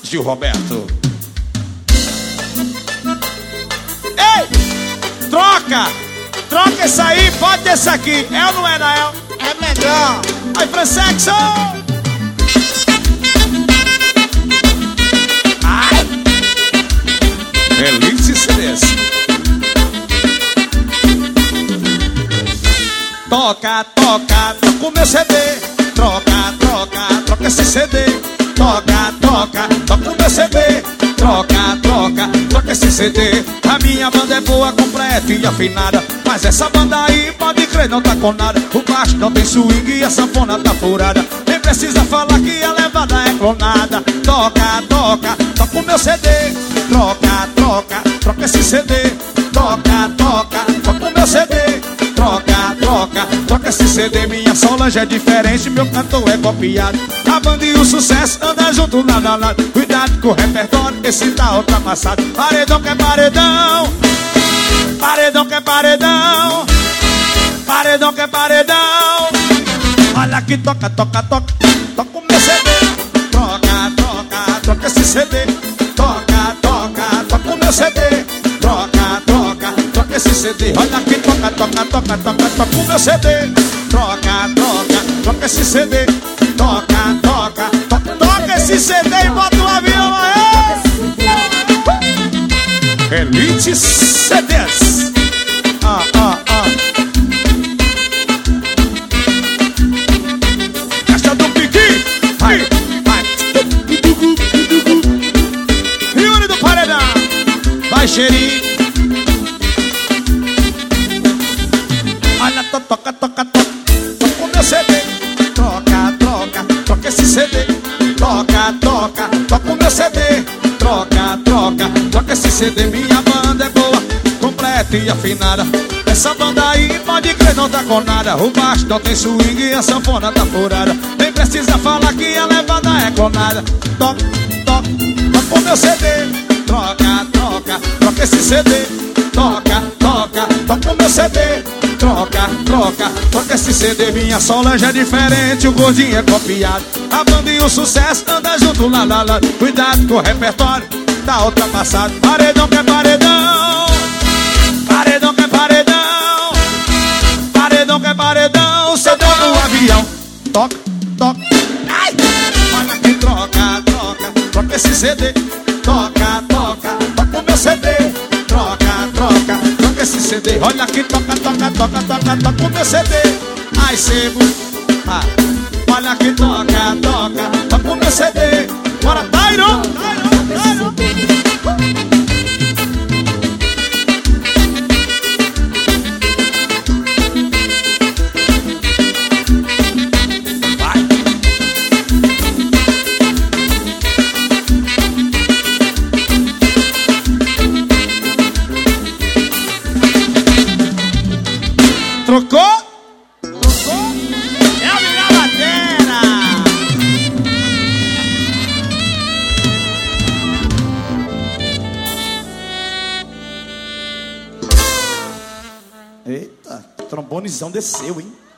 Gil Roberto. Ei, troca! Troca esse aí, pode esse aqui. É ou não é, Nael? É melhor. Aí, Fransexo! Ai! Elite CDs. Toca, toca, toca o meu CD. Troca, troca, troca esse CD. Toca, toca, toca o meu CD. Troca, troca, troca esse CD. A minha banda é boa, completa e afinada, mas essa banda aí, pode crer, não tá com nada. O baixo não tem swing e a sanfona tá furada. Nem precisa falar que a levada é clonada. Toca, toca, toca o meu CD. Troca, troca, troca esse CD. Toca, toca, toca o meu CD. Troca, troca, troca esse CD. Minha Solange é diferente, meu cantor é copiado. A banda e o sucesso anda junto lado a lado. Cuidado com o repertório, esse tá ultrapassado. Paredão que é paredão. Paredão que é paredão. Paredão que é paredão. Olha que toca, toca, toca. Toca o meu CD. Troca, troca, troca esse CD. Toca, toca, toca o meu CD. Troca, troca, troca esse CD. Olha que toca, toca, toca, toca, toca o meu CD. Troca, troca, troca esse CD. Toca, toca, toca, toca esse CD e bota o avião aí. Elite CDs. Caixa do Piqui. Vai, vai. Yuri do Paredão. Vai, cheirinho. Olha, toca, toca, toca. Toca o meu CD. Troca, troca, troca esse CD. Toca, toca, toca o meu CD. Troca, troca, troca esse CD. Minha banda é boa, completa e afinada. Essa banda aí, pode crer, não tá com nada. O baixo não tem swing e a sanfona tá furada. Nem precisa falar que a levada é clonada. Toca, toca, toca o meu CD. Troca, troca, troca esse CD. Toca, toca, toca o meu CD. Troca, troca, troca esse CD. Minha Solange é diferente, o gordinho é copiado. A banda e o sucesso anda junto lá, lá, lá. Cuidado com o repertório, tá ultrapassado. Paredão que é paredão. Paredão que é paredão. Paredão que é paredão. CD no avião. Toca, toca. Ai! Olha que troca, troca, troca esse CD. Toca, toca, toca o meu CD. Troca, troca, troca esse CD. Olha que toca, toca, toca, toca, toca o meu CD. Ai, sebo. Ah. Olha que toca, toca, toca o meu CD. Bora, Tyron! Tyron! Vai! Trocou? Trocou? É a minha batera! Eita, que trombonezão desceu, hein?